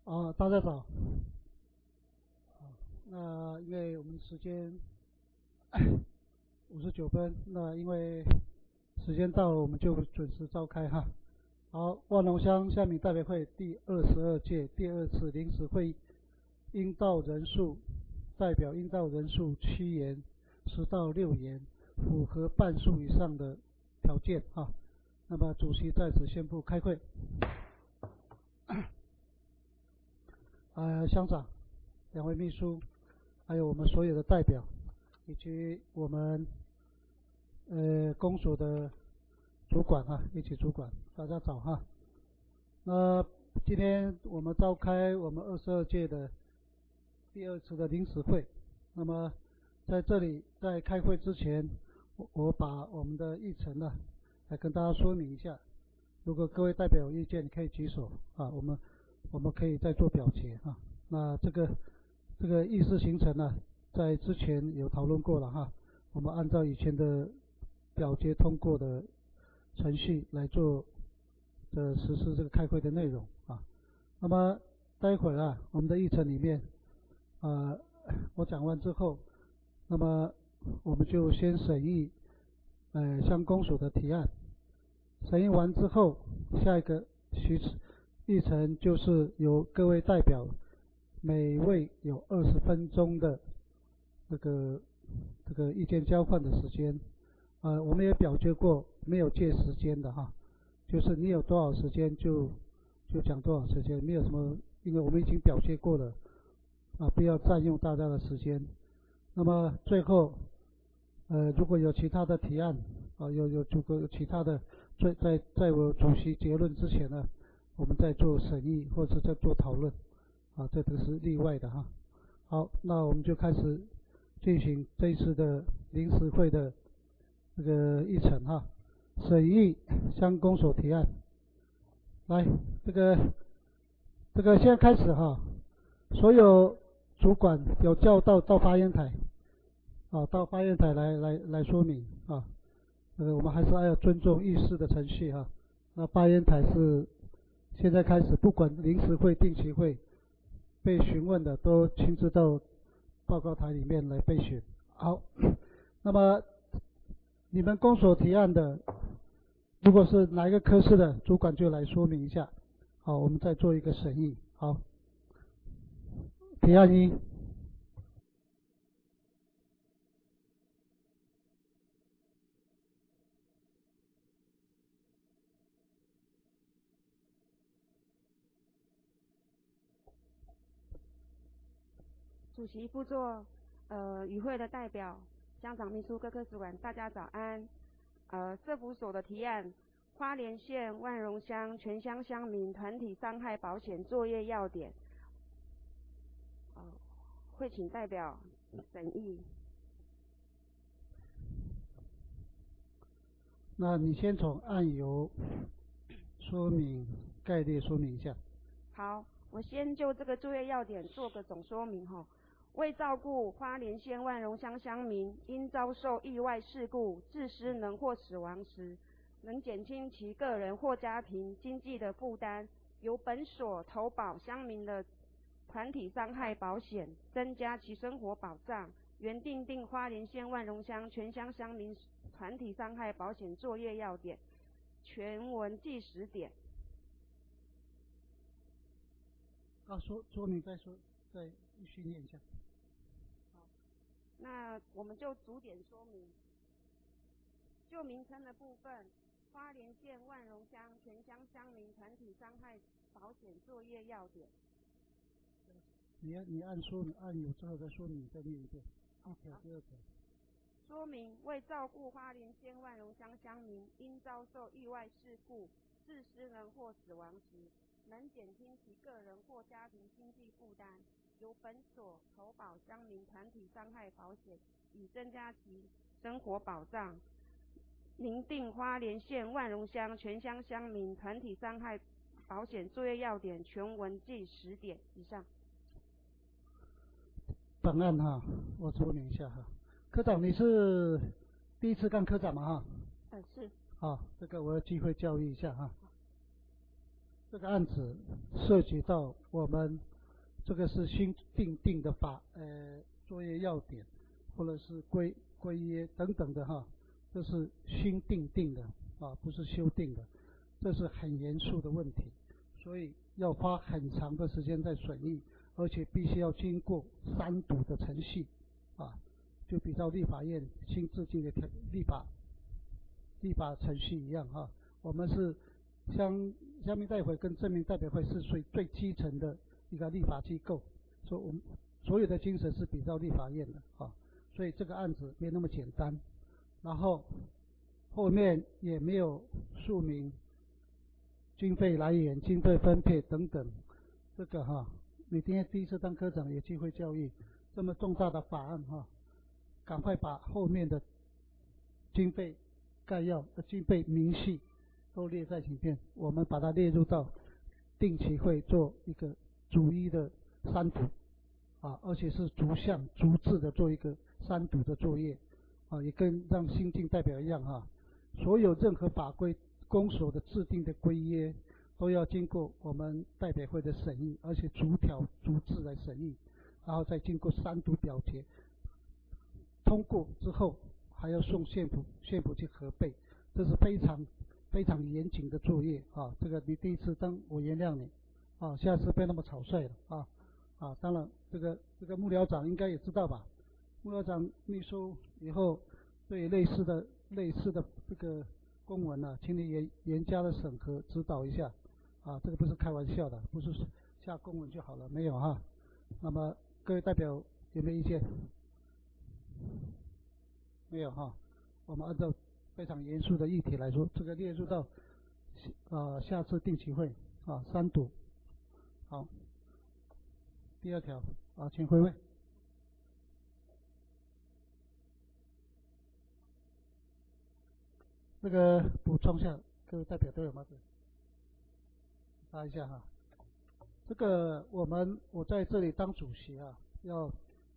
大家早。那因为我们时间59分，那因为时间到了，我们就准时召开哈。好，万隆乡乡民代表会第22届第2次临时会议，代表应到人数7员，10到6员，符合半数以上的条件哈。那么主席在此宣布开会。乡长、2位秘书，还有我们所有的代表，以及我们公所的主管一起主管，大家早哈。那今天我们召开我们22届的第2次的临时会。那么在这里，在开会之前，我把我们的议程来跟大家说明一下。如果各位代表有意见，可以举手我们可以再做表决那这个议事行程在之前有讨论过了我们按照以前的表决通过的程序来做实施这个开会的内容那么待会儿我们的议程里面我讲完之后，那么我们就先审议乡公所的提案。审议完之后，下一个议程就是由各位代表每位有20分钟的这个意见交换的时间。我们也表决过，没有借时间的就是你有多少时间就讲多少时间，没有什么，因为我们已经表决过了不要占用大家的时间。那么最后如果有其他的提案有其他的，在我主席结论之前我们再做审议或者再做讨论这都是例外的好，那我们就开始进行这一次的临时会的这个议程审议乡公所提案。来，这个现在开始所有主管有叫到发言台到发言台来说明我们还是要尊重议事的程序那发言台是现在开始，不管临时会、定期会被询问的，都亲自到报告台里面来备询。好，那么你们公所提案的，如果是哪一个科室的主管就来说明一下。好，我们再做一个审议。好，提案1。 主席、副座、与会的代表、乡长、秘书、各科主管，大家早安。社福所的提案，花莲县万荣乡全乡乡民团体伤害保险作业要点，会请代表审议。 那你先从案由说明概略说明一下。 好，我先就这个作业要点做个总说明为照顾花莲县万荣乡乡民因遭受意外事故致失能或死亡时，能减轻其个人或家庭经济的负担，由本所投保乡民的团体伤害保险，增加其生活保障，原订定花莲县万荣乡全乡乡民团体伤害保险作业要点，全文计10点。 说明再说，再续念一下。 那我们就逐点说明。就名称的部分，花莲县万荣乡全乡乡民团体伤害保险作业要点。 你按有之后再说明，再念一遍。第二条。 说明为照顾花莲县万荣乡乡民因遭受意外事故致失能或死亡时，能减轻其个人或家庭经济负担，由本所投保乡民团体伤害保险，以增加其生活保障，明定花莲县万荣乡全乡乡民团体伤害保险作业要点，全文计10点以上。 本案我说明一下科长，你是第一次干科长吗是。 这个我要机会教育一下这个案子涉及到我们这个是新订定的作业要点，或者是规约等等的哈，这是新订定的啊，不是修订的，这是很严肃的问题，所以要花很长的时间在审议，而且必须要经过3读的程序啊，就比照立法院新制定的立法程序一样哈。我们是乡民代表会跟镇民代表会是属于最基层的一个立法机构，所以我们所有的精神是比照立法院的啊，所以这个案子没那么简单。然后后面也没有述明经费来源、经费分配等等，这个哈，你今天第一次当科长有机会教育，这么重大的法案哈，赶快把后面的经费概要、经费明细都列在前面，我们把它列入到定期会做一个逐一的3读啊，而且是逐项逐字的做一个3读的作业啊，也跟让新进代表一样哈，所有任何法规公所的制定的规约都要经过我们代表会的审议，而且逐条逐字来审议，然后再经过3读表决，通过之后还要送县府去核备，这是非常严谨的作业啊！这个你第一次当，我原谅你啊，下次不要那么草率了啊！当然，这个幕僚长应该也知道吧？幕僚长秘书以后对类似的这个公文啊，请你严加的审核指导一下啊！这个不是开玩笑的，不是下公文就好了，没有哈。那么各位代表有没有意见？没有哈，我们按照非常严肃的议题来说，这个列入到下次定期会啊3读。好，第2条啊，请回位。这个补充下，各位代表都有吗？答一下哈。这个我在这里当主席啊，要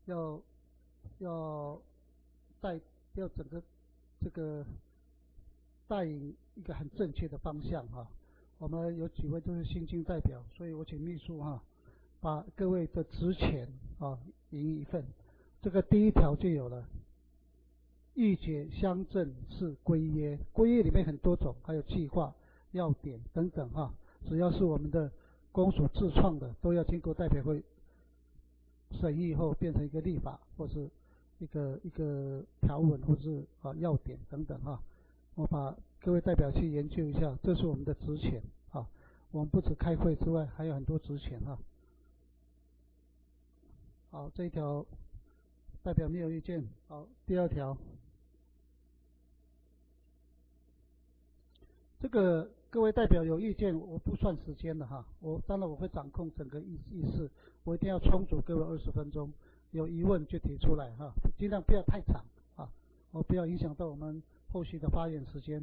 整个这个带领一个很正确的方向哈。我们有几位都是新进代表，所以我请秘书哈，把各位的职权啊引一份。这个第1条就有了，预决乡镇市规约，规约里面很多种，还有计划、要点等等哈。只要是我们的公所自创的，都要经过代表会审议后变成一个立法，或是一个条文，或是要点等等哈。我把各位代表去研究一下，这是我们的职权啊。我们不止开会之外，还有很多职权哈。好，这一条代表没有意见。好，第2条，这个各位代表有意见，我不算时间的哈。当然我会掌控整个议事，我一定要充足各位20分钟，有疑问就提出来哈，尽量不要太长啊，我不要影响到我们后续的发言时间。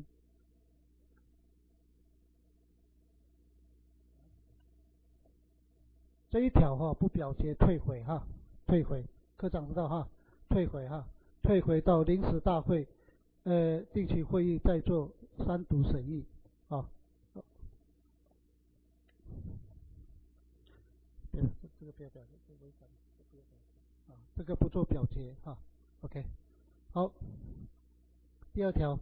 这一条哈不表决退回哈，退回，科长知道哈，退回哈，退回到临时大会定期会议再做3读审议啊。这个不要表决，这个违反啊，这个不做表决哈。OK， 好，第2条，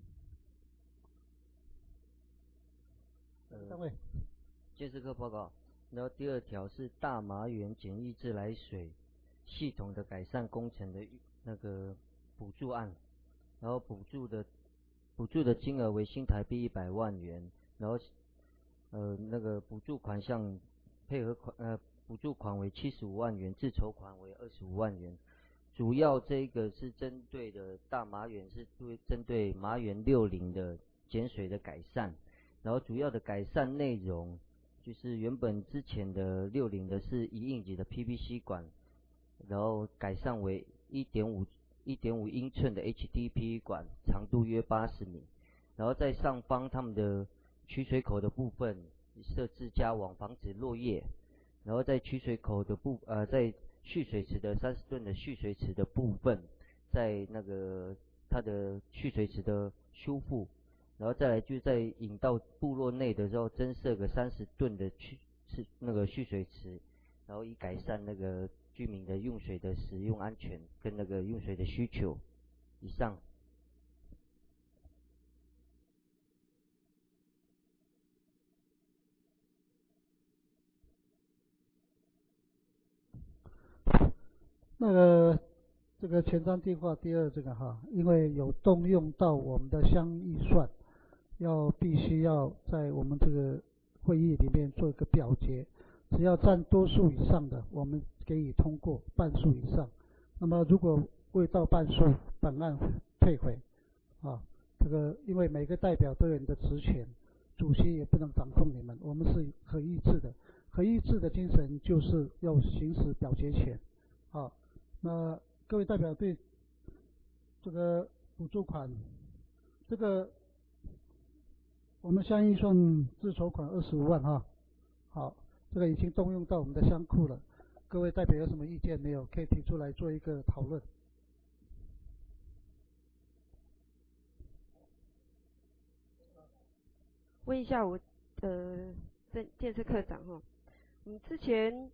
三位， 监视科报告。然后第2条是大麻园简易自来水系统的改善工程的那个补助案，然后补助的金额为新台币100万元，然后那个补助款项配合补助款为75万元，自筹款为25万元。主要这个是针对的大麻园是针对麻园60的减水的改善，然后主要的改善内容就是原本之前的60的是1英级的 PVC 管，然后改善为1.5英寸的 HDPE 管，长度约80米。然后在上方他们的取水口的部分设置加网，防止落叶。然后在取水口的在蓄水池的30吨的蓄水池的部分，在那个它的蓄水池的修复， 然后再来就在引到部落内的时候增设个30吨的那个蓄水池，然后以改善那个居民的用水的使用安全跟那个用水的需求。以上。 那个这个前瞻计划第二这个哈，因为有动用到我们的乡预算，必须要在我们这个会议里面做一个表决，只要占多数以上的，我们给予通过；半数以上，那么如果未到半数，本案退回。啊，这个因为每个代表都有你的职权，主席也不能掌控你们，我们是合议制的。合议制的精神就是要行使表决权。啊，那各位代表对这个补助款，这个我们乡预算自筹款25万哈。好，这个已经动用到我们的乡库了。各位代表有什么意见没有？可以提出来做一个讨论。 问一下我建设科长哈，之前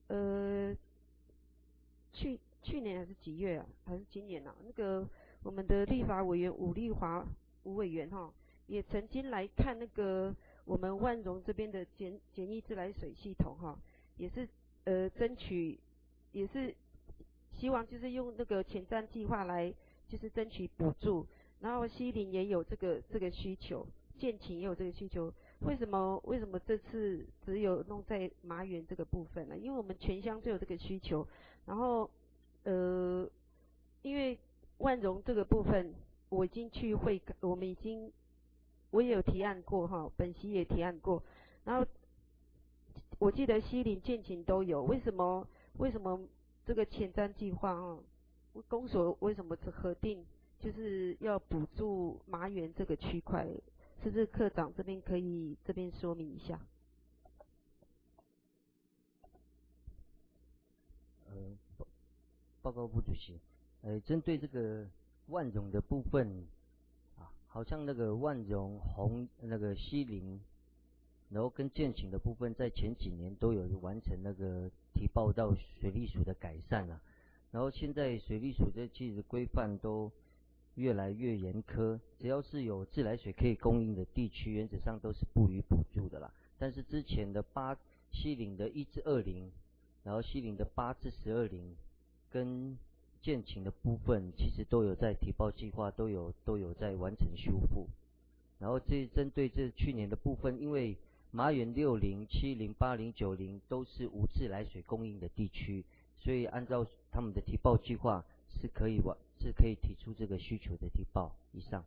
去年还是几月啊？还是今年啊？那个我们的立法委员吴委员哈，也曾经来看那个我们万荣这边的简易自来水系统哈，也是争取，也是希望就是用那个前瞻计划来就是争取补助，然后西林也有这个需求，建勤也有这个需求。为什么这次只有弄在麻园这个部分呢？因为我们全乡都有这个需求，然后因为万荣这个部分我已经去我也有提案过哈，本席也提案过，然后我记得西林建勤都有，为什么这个前瞻计划公所为什么只核定就是要补助麻园这个区块？是不是科长这边可以说明一下？ 报告部主席，针对这个万荣的部分啊，好像那个万荣那个西林，然后跟建勤的部分，在前几年都有完成那个提报到水利署的改善啊，然后现在水利署这其实规范都越来越严苛，只要是有自来水可以供应的地区，原则上都是不予补助的啦。但是之前的西林的1至20，然后西林的8至12林，跟建勤的部分，其实都有在提报计划，都有在完成修复。然后针对这去年的部分，因为麻园6林、7林、8林、9林都是无自来水供应的地区，所以按照他们的提报计划是可以提出这个需求的提报。以上。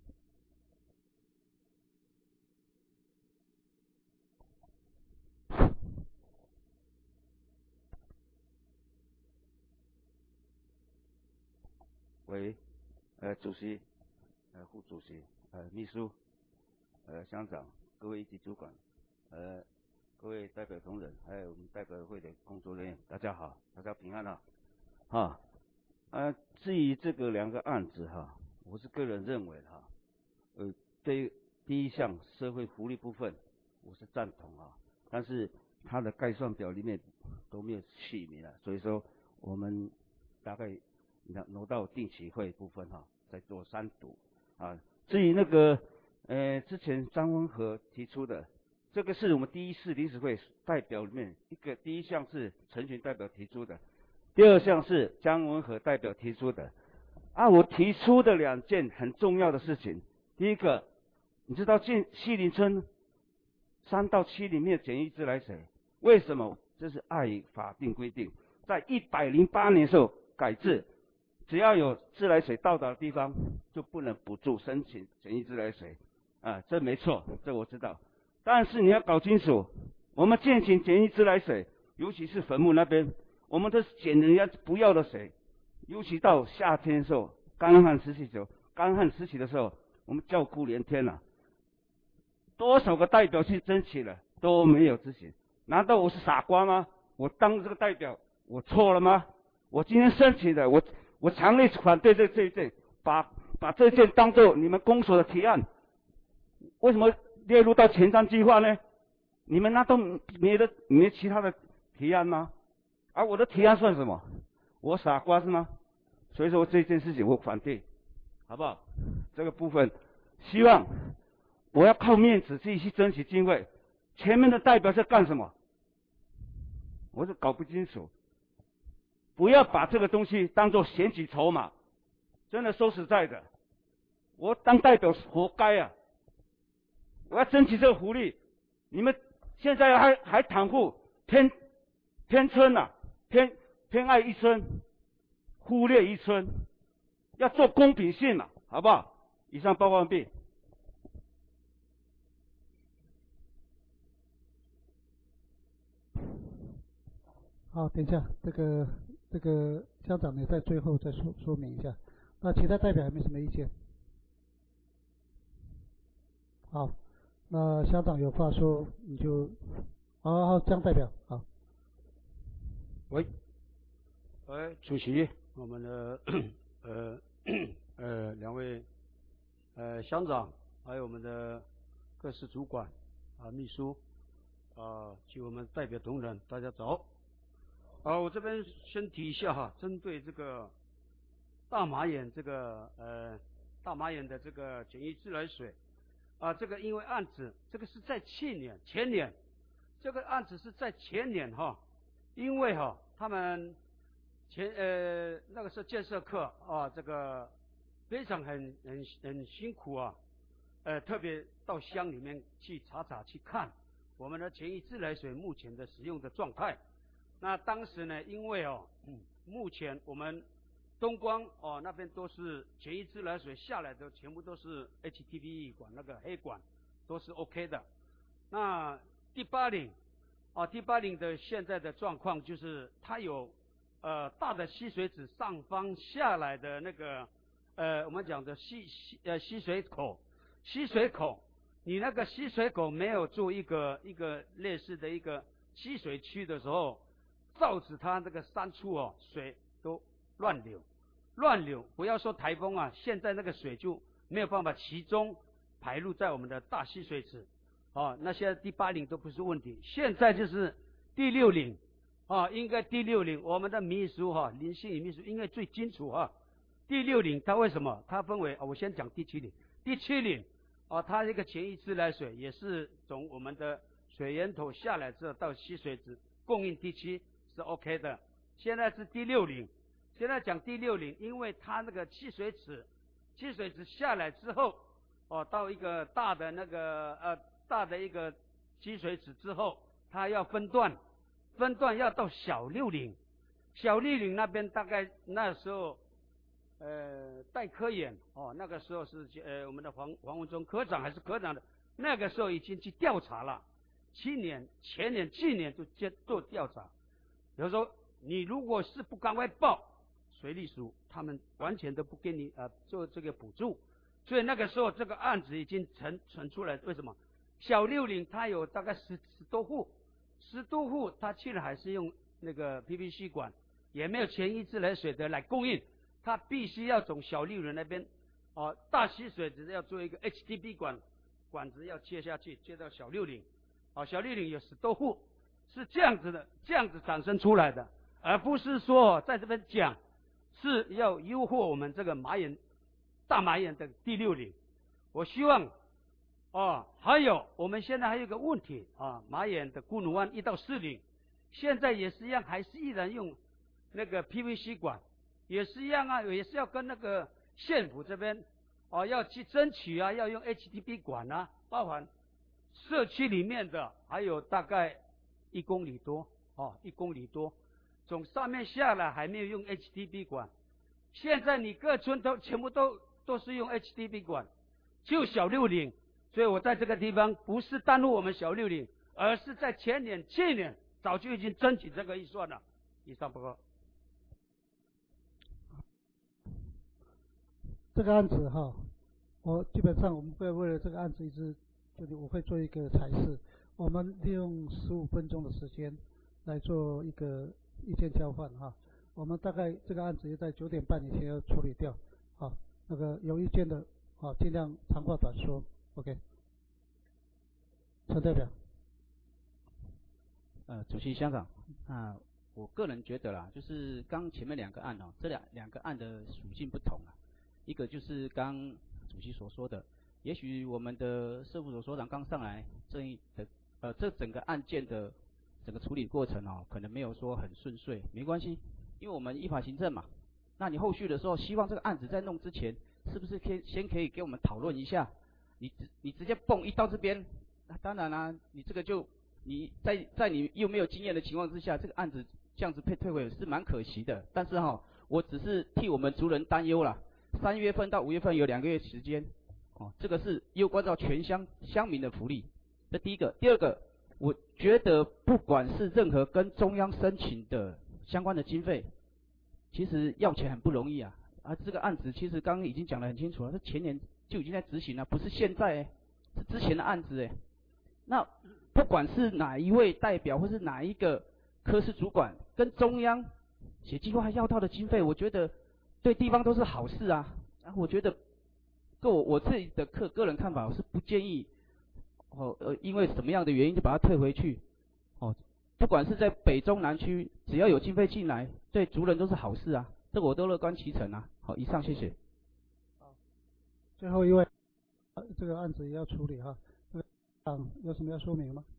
喂，主席，副主席，秘书，乡长，各位一级主管，各位代表同仁，还有我们代表会的工作人员，大家好，大家平安啊！至于这个2个案子哈，我是个人认为哈，对第一项社会福利部分，我是赞同啊，但是它的概算表里面都没有起名了，所以说我们大概挪到定期会部分哈，再做3读啊。至于那个之前张文和提出的，这个是我们第1次临时会代表里面第一项是陈群代表提出的，第2项是江文和代表提出的。我提出的2件很重要的事情，第一个，你知道西林村3到7里面简易自来水，为什么？这是碍于法定规定，在108年的时候改制。只要有自来水到达的地方，就不能补助申请简易自来水，这没错，这我知道。但是你要搞清楚，我们建请简易自来水，尤其是坟墓那边，我们都是捡人家不要的水，尤其到夏天的时候，干旱时期的时候，我们叫苦连天了。多少个代表去争取了，都没有执行。难道我是傻瓜吗？我当这个代表，我错了吗？我今天申请的，我强烈反对这一件，把这件当作你们公所的提案， 为什么列入到前瞻计划呢？你们那都没其他的提案吗？而我的提案算什么？我傻瓜是吗？所以说这件事情我反对，好不好？这个部分希望我要靠面子自己去争取经费，前面的代表是干什么？我是搞不清楚。不要把这个东西当作选举筹码，真的说实在的，我当代表活该啊！我要争取这个福利，你们现在还袒护偏村啊，偏爱一村，忽略一村，要做公平性啊，好不好？以上报告完毕。 好，等一下，这个乡长呢，在最后再说明一下。那其他代表还没什么意见。好，那乡长有话说，你就，好，江代表，好。 喂，主席，我们的两位乡长，还有我们的各司主管秘书及我们代表同仁，大家早。我这边先提一下哈，针对这个大马眼这个大马眼的这个简易自来水这个因为案子这个是在前年这个案子是在前年哈，因为他们那个是建设课这个非常很辛苦特别到乡里面去查去看我们的简易自来水目前的使用的状态。那当时呢，因为目前我们东光那边都是简易自来水下来的全部都是 HDPE 管，那个黑管都是 OK 的。那第八岭的现在的状况就是它有大的吸水子上方下来的那个我们讲的吸水口，你那个吸水口没有做一个类似的一个吸水区的时候，造致它这个山处水都乱流，不要说台风现在那个水就没有办法集中排入在我们的大吸水池那现在第八岭都不是问题，现在就是第六岭应该第六岭我们的秘书林心怡秘书应该最清楚第六岭它为什么它分为我先讲第七岭它这个简易自来水也是从我们的水源头下来之后到吸水池供应地区是 OK 的。现在是第六岭，现在讲第六岭，因为它那个吸水池下来之后到一个大的一个吸水池之后，它要分段要到小六岭那边，大概那时候戴科研那个时候是我们的黄文忠科长还是科长的，那个时候已经去调查了，去年就做调查。比如说你如果是不赶快报，水利署他们完全都不给你做这个补助，所以那个时候这个案子已经呈出来。为什么？小六岭它有大概十多户，它去了还是用那个 PVC 管，也没有简易自来水的来供应，它必须要从小六岭那边大溪水只要做一个 HDP 管子要接下去，接到小六岭小六岭有10多户。是这样子产生出来的，而不是说在这边讲是要诱惑我们这个大马眼的第六岭。我希望还有我们现在还有一个问题马眼的古努湾1到4岭，现在也是一样，还是依然用那个 PVC 管，也是一样也是要跟那个县府这边要去争取要用 HDP 管包含社区里面的还有大概1公里多1公里多，从上面下来还没有用 HDP 管。现在你各村全部都是用 HDP 管，就小六岭。所以我在这个地方不是耽误我们小六岭，而是在去年早就已经争取这个预算了。以上报告。 这个案子我基本上我们会为了这个案子我会做一个采试。我们利用15分钟的时间来做一个意见交换我们大概这个案子要在9点半以前要处理掉那个有意见的尽量长话短说 OK。 陈代表。 主席乡长，我个人觉得啦，就是刚前面两个案哦，这两个案的属性不同啊。一个就是刚主席所说的，也许我们的社福所所长刚上来，这整个案件的整个处理过程哦，可能没有说很顺遂，没关系，因为我们依法行政嘛。那你后续的时候，希望这个案子在弄之前，是不是先可以给我们讨论一下？你直接蹦一到这边，那当然啦，你这个就你在你又没有经验的情况之下，这个案子这样子退回是蛮可惜的。但是我只是替我们族人担忧啦。3月份到5月份有2个月时间，这个是攸关到全乡民的福利。这第一个，第二个，我觉得不管是任何跟中央申请的相关的经费，其实要钱很不容易啊。这个案子其实刚刚已经讲得很清楚了，是前年就已经在执行了，不是现在是之前的案子那不管是哪一位代表或是哪一个科室主管跟中央写计划要到的经费，我觉得对地方都是好事啊。我觉得我自己的个人看法，我是不建议因为什么样的原因就把它退回去不管是在北中南区，只要有经费进来，对族人都是好事啊，这个我都乐观其成啊。好，以上谢谢。 好，最后一位，这个案子也要处理哈。有什么要说明吗？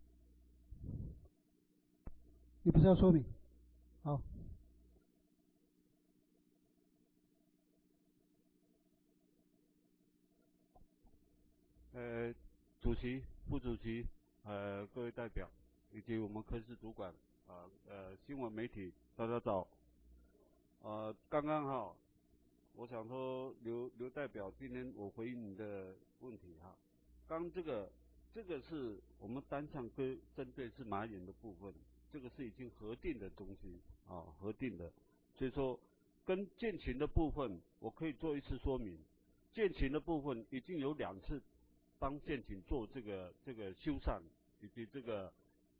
你不是要说明？好。 主席、副主席，各位代表，以及我们科室主管，新闻媒体，大家早。刚刚好，我想说刘代表，今天我回应你的问题哈。刚这个是我们单项针对是马眼的部分，这个是已经核定的东西核定的，所以说跟建勤的部分，我可以做一次说明。建勤的部分已经有2次帮建勤做这个修缮，以及这个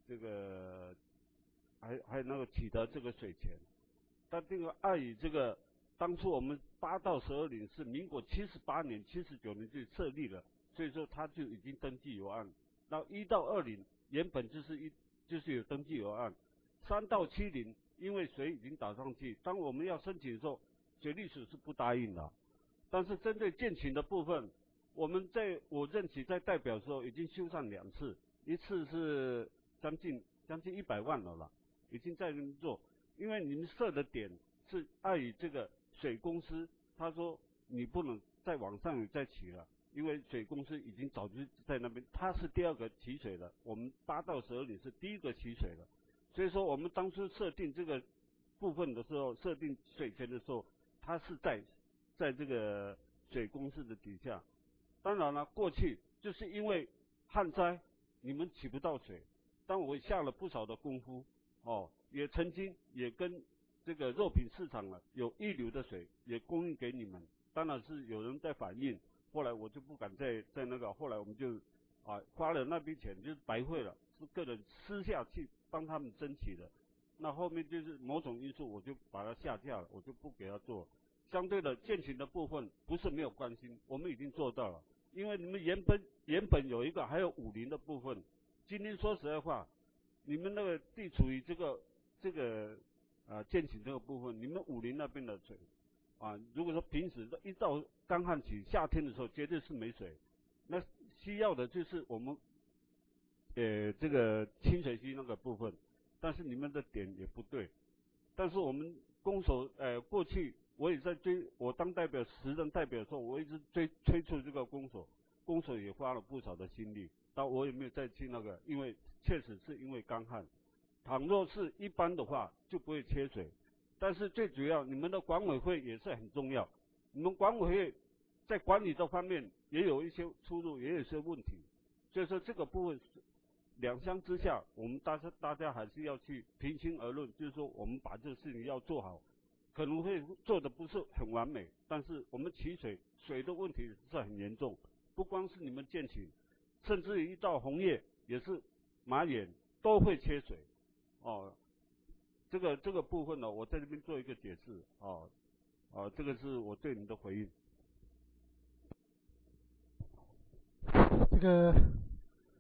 还有那个取得这个水钱。但这个碍于这个当初我们8到12年是民国78年、79年就设立了，所以说他就已经登记有案。到1到20原本就是有登记有案，3到70因为水已经打上去，当我们要申请的时候，水利署是不答应的。但是针对建勤的部分，我们在我任期在代表的时候已经修缮2次，一次是将近100万了啦，已经在那边做。因为你们设的点是碍于这个水公司，他说你不能再往上有再起了，因为水公司已经早就在那边，他是第2个起水了，我们8到12年是第1个起水了。所以说我们当初设定这个部分的时候，设定水权的时候，它是在这个水公司的底下。当然了，过去就是因为旱灾，你们取不到水，但我下了不少的功夫也曾经也跟这个肉品市场有溢流的水也供应给你们，当然是有人在反映，后来我就不敢再那个，后来我们就花了那笔钱就是白费了，是个人私下去帮他们争取的。那后面就是某种因素，我就把它下架了，我就不给他做。相对的建勤的部分不是没有关心，我们已经做到了，因为你们原本有一个还有武林的部分，今天说实在话，你们那个地处于这个建勤这个部分，你们武林那边的水如果说平时一到干旱期夏天的时候绝对是没水，那需要的就是我们这个清水溪那个部分，但是你们的点也不对。但是我们公所过去我也在我当代表时任代表的时候，我一直催促这个公所也花了不少的心力，但我也没有再去那个，因为确实是因为干旱。倘若是一般的话就不会缺水，但是最主要你们的管委会也是很重要，你们管委会在管理这方面也有一些出入，也有一些问题，所以说这个部分两相之下，我们大家还是要去平心而论，就是说我们把这个事情要做好，可能会做的不是很完美，但是我们取水的问题是很严重，不光是你们建勤，甚至于一到红叶也是马眼都会缺水这个部分呢，我在这边做一个解释这个是我对你的回应。 这个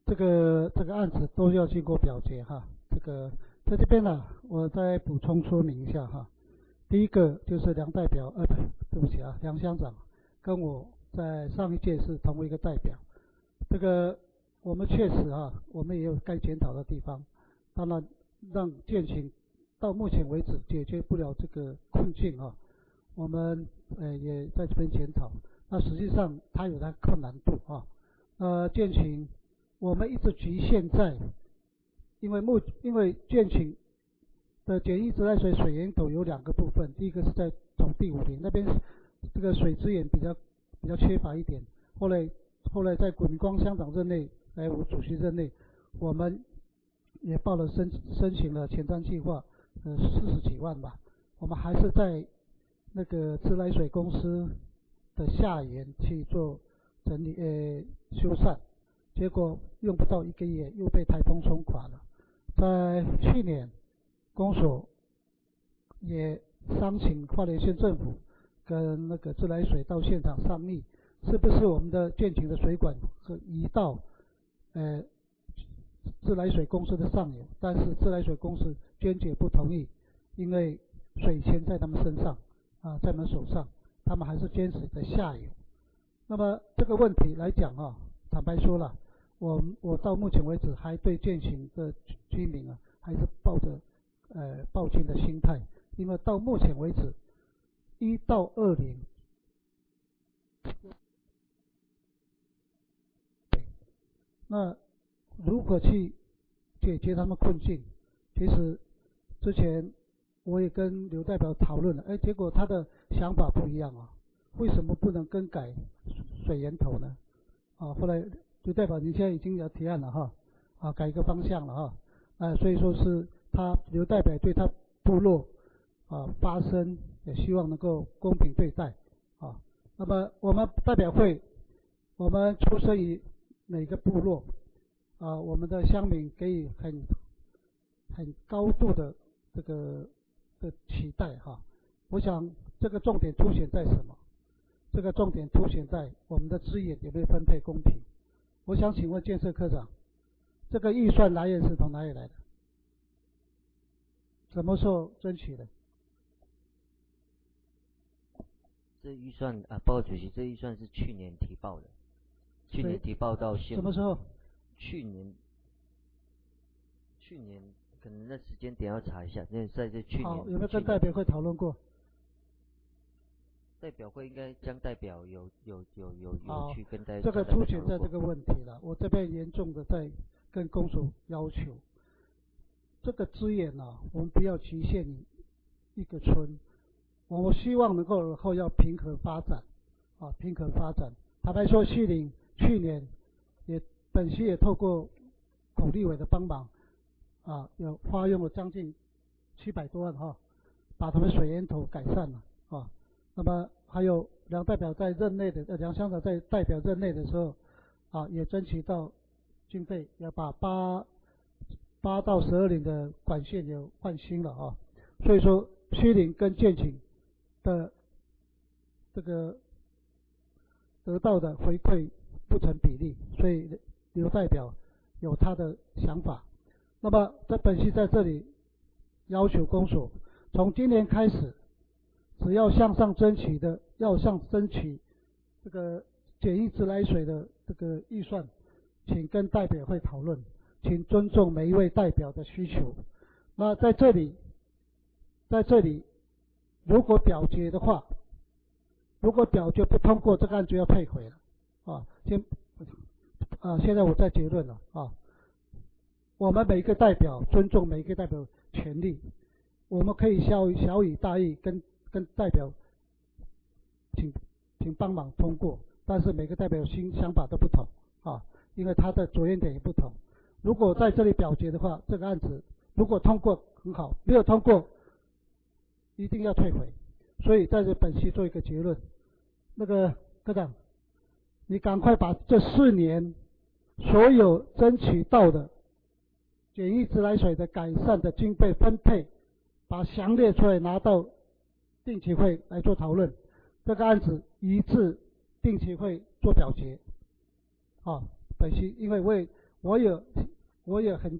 这个案子都要经过表决哈。在这边呢，我再补充说明一下哈。第一个就是梁代表，对不起啊，梁乡长跟我在上一届是同一个代表。这个我们确实啊，我们也有该检讨的地方。当然，让建勤到目前为止解决不了这个困境啊，我们也在这边检讨。那实际上它有它困难度啊。建勤我们一直局限在，因为建勤的简易自来水水源头有2个部分，第一个是在从第5里那边，这个水资源比较缺乏一点。后来在古明光乡长任内，还有我主席任内，我们也报了申请了前瞻计划，40几万吧。我们还是在那个自来水公司的下游去做整理修缮，结果用不到1个月又被台风冲垮了。在去年，公所也商请花莲县政府跟那个自来水到现场商议，是不是我们的建勤的水管可移到自来水公司的上游，但是自来水公司坚决不同意，因为水权在他们身上在他们手上，他们还是坚持在下游。那么这个问题来讲坦白说了，我到目前为止还对建勤的居民还是抱着抱歉的心态，因为到目前为止1到20，那如何去解决他们困境？其实之前我也跟刘代表讨论了，结果他的想法不一样为什么不能更改水源头呢？后来刘代表您现在已经有提案了改一个方向了所以说是刘代表对他部落发声，也希望能够公平对待那么我们代表会，我们出生于每个部落我们的乡民给予很高度的这个期待我想这个重点凸显在什么？这个重点凸显在我们的资源有没有分配公平。我想请问建设科长，这个预算来源是从哪里来的？什么时候争取的？ 这预算报告主席，这预算是去年提报的，去年提报到现。 什么时候？ 去年可能那时间点要查一下，那在这去年。 好，有没有跟代表会讨论过？ 代表会应该将代表有去跟代表这个凸显在这个问题了。我这边严重的在跟公所要求，这个资源我们不要局限于一个村，我希望能够以后要平衡发展平衡发展。坦白说，去年也本溪也透过口立委的帮忙有花用了将近700多万把他们水源头改善了那么还有梁代表在任内的梁乡长在代表任内的时候也争取到经费，要把8到12里的管线有换新了所以说区里跟建勤的这个得到的回馈不成比例，所以刘代表有他的想法。那么在本溪在这里要求公所从今年开始，只要向上争取的，要争取这个简易自来水的这个预算，请跟代表会讨论，请尊重每一位代表的需求。那在这里，如果表决的话，如果表决不通过，这个案就要退回了现在我在结论了我们每一个代表尊重每一个代表权利，我们可以小以大义跟代表请帮忙通过，但是每个代表想法都不同因为他的着眼点也不同。如果在这里表决的话，这个案子如果通过很好，没有通过一定要退回。所以在这本期做一个结论，那个科长，你赶快把这4年所有争取到的简易自来水的改善的经费分配，把详列出来拿到定期会来做讨论，这个案子一致定期会做表决本期因为我也很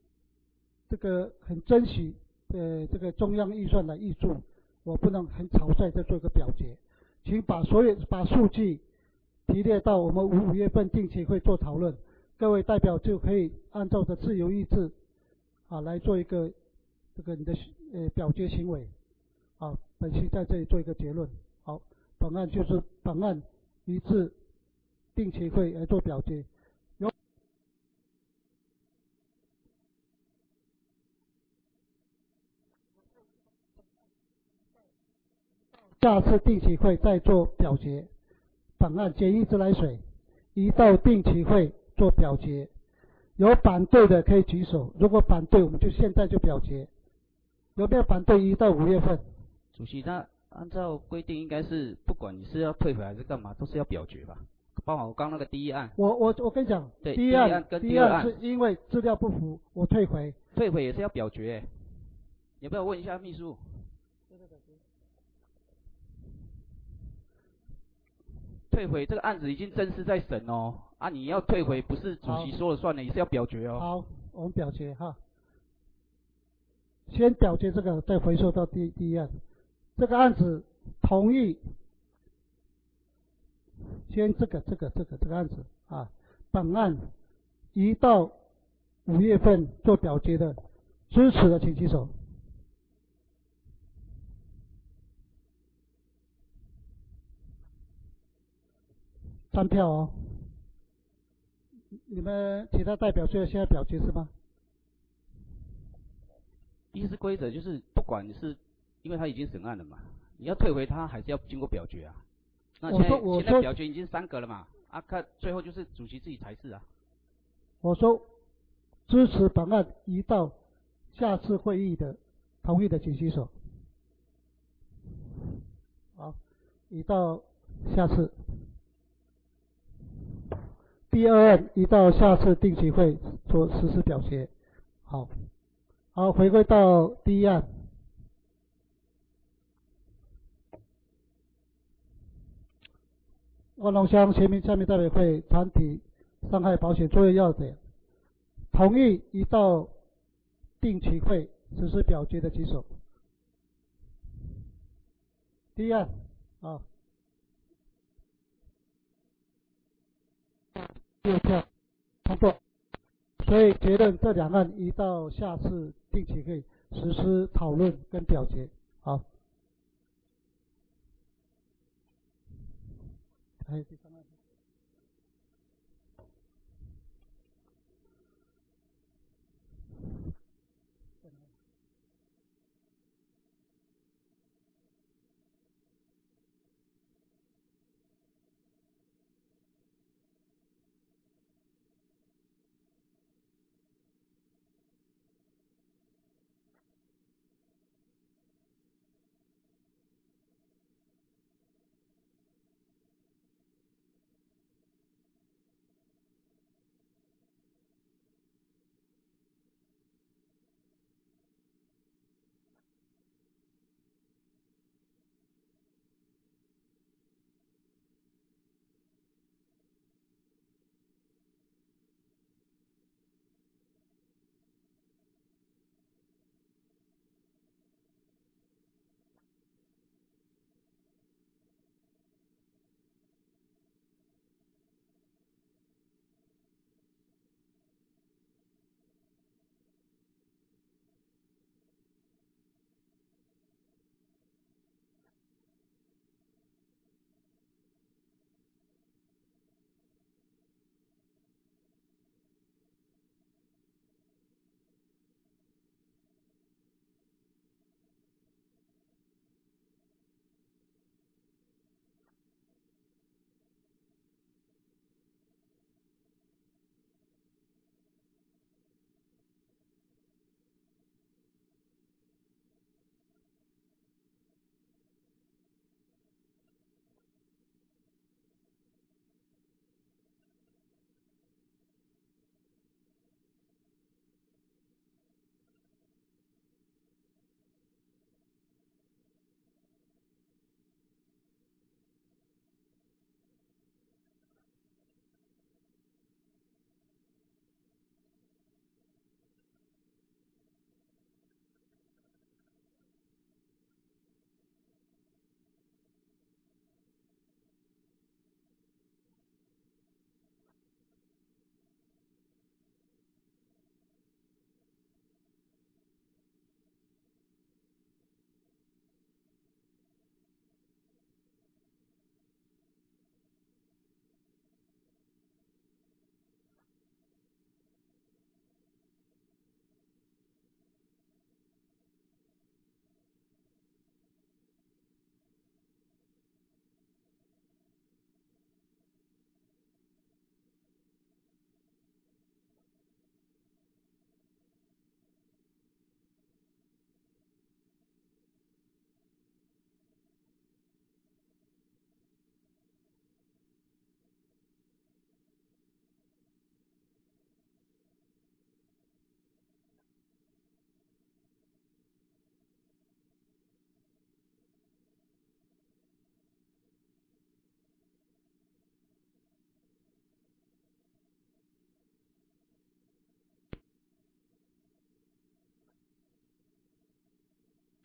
很珍惜这个中央预算来挹注，我不能很草率再做一个表决，请把数据提列到我们5月份定期会做讨论，各位代表就可以按照着自由意志来做一个你的表决行为。本期在这里做一个结论。好，本案一致定期会来做表决。下次定期会再做表决。本案简易自来水移到定期会做表决。有反对的可以举手，如果反对，我们就现在就表决。有没有反对移到5月份？ 主席，那按照规定，应该是不管你是要退回还是干嘛，都是要表决吧？包括我刚那个第一案。我跟你讲， 对， 第一案跟第二案是因为资料不符，我退回。 退回也是要表决，要不要问一下秘书？退回这个案子已经正式在审哦，你要退回不是主席说了算的，也是要表决哦。 好，我们表决哈。先表决这个，再回收到第一案。这个案子同意，先这个案子本案移到5月份做表决的，支持的请举手。3票哦。你们其他代表需要现在表决是吗？ 议事规则就是不管你是，因为他已经审案了嘛，你要退回他还是要经过表决啊。那现在表决已经3个了嘛，看最后就是主席自己裁示啊。 我说支持本案移到下次会议的，同意的请举手。好，移到下次。第二案移到下次定期会做实施表决。好，回归到第一案。万隆乡全民下面代表会团体伤害保险作业要点，同意移到定期会实施表决的举手。第一案6票通过，所以结论这2案移到下次定期会实施讨论跟表决。好，还有第3案。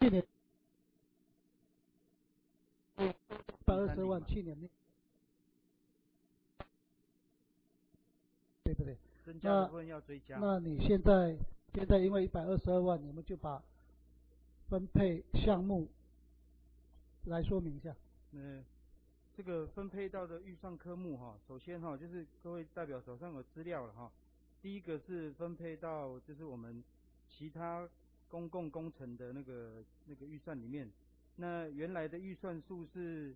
去年120万，去年对不对？ 增加的部分要追加。 那你现在因为122万，你们就把分配项目来说明一下。 这个分配到的预算科目哈，首先哈就是各位代表手上有资料了哈。第一个是分配到就是我们其他公共工程的那个预算里面，那原来的预算数是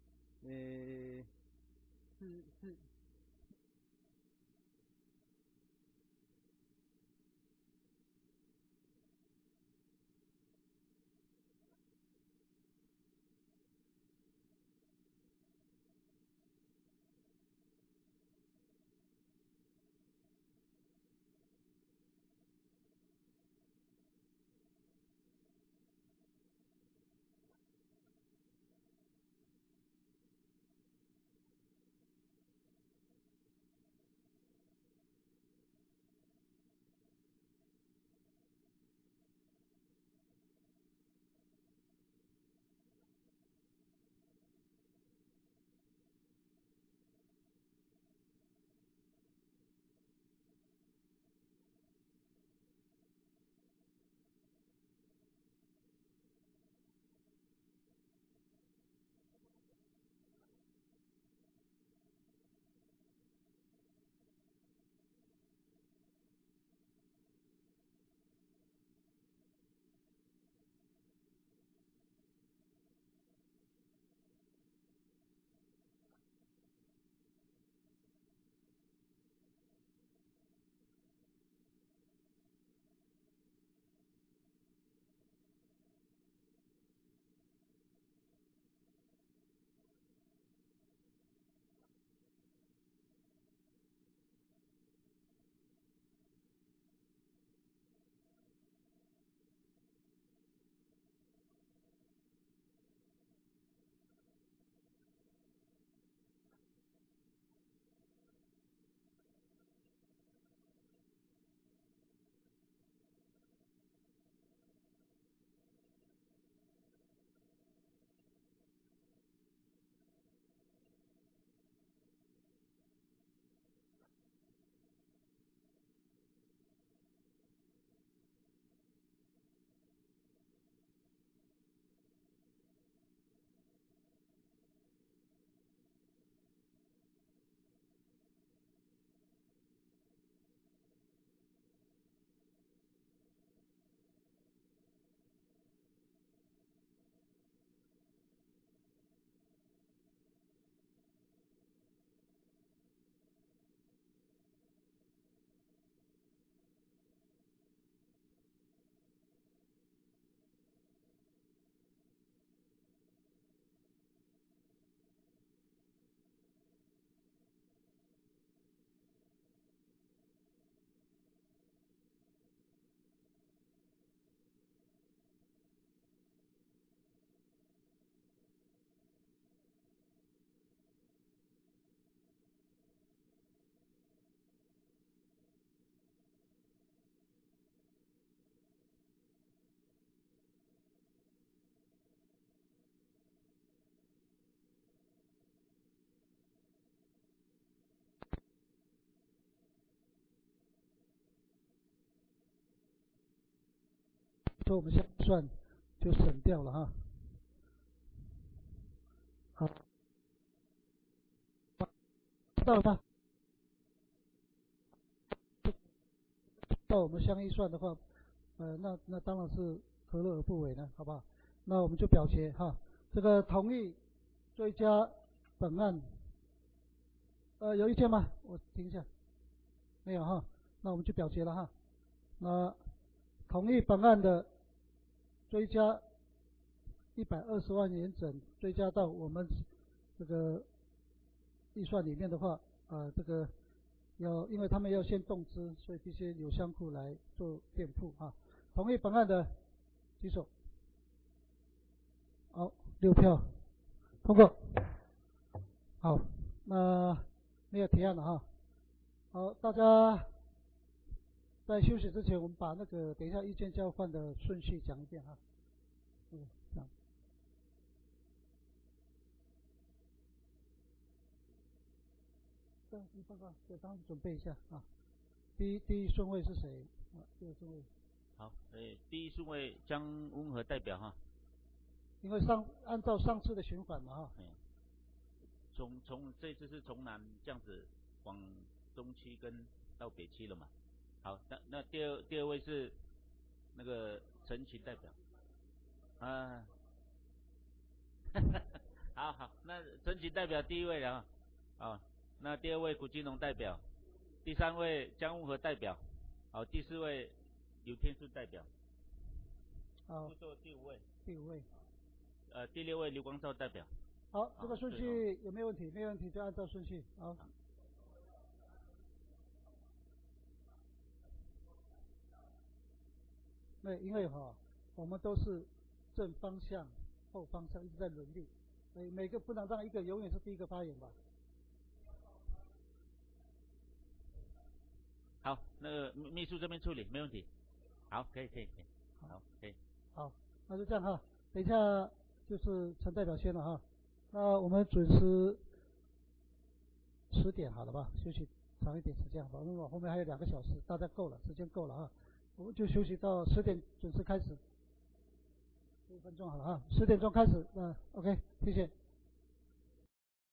所以我们现在算就省掉了哈。好，知道了吗？到我们相依算的话，那当然是何乐而不为呢？好不好？那我们就表决哈。这个同意追加本案，有意见吗？我听一下，没有哈。那我们就表决了哈。那同意本案的追加120万元整追加到我们这个预算里面的话，这个因为他们要先动资，所以必须有仓库来做垫付啊。同意本案的举手。好，6票通过。好，那没有提案了哈。好，大家在休息之前，我们把那个等一下意见交换的顺序讲一遍哈。 这样。你报告，给当准备一下啊。第一顺位是谁？第二顺位。 好，第一顺位江温和代表哈。 因为按照上次的循环嘛哈。 从这次是从南这样子往东区跟到北区了嘛。好，那第二位是那个陈群代表。啊。好，那陈群代表第一位了啊。那第二位古金龙代表，第三位江温和代表，好，第四位刘天顺代表， 好， 第五位，第六位刘光照代表。 好，这个顺序有没有问题？没有问题就按照顺序。好。因为我们都是正方向、后方向一直在轮替，所以每个不能让一个永远是第一个发言吧。 好，那个秘书这边处理没问题。好，可以。好，可以。 好，那就这样哈。等一下就是陈代表先了哈。那我们准时10点好了吧？休息长一点时间好吧？因为我后面还有2个小时，大家够了，时间够了哈。我们就休息到10点准时开始，15分钟好了哈。10点钟开始，OK， 谢谢。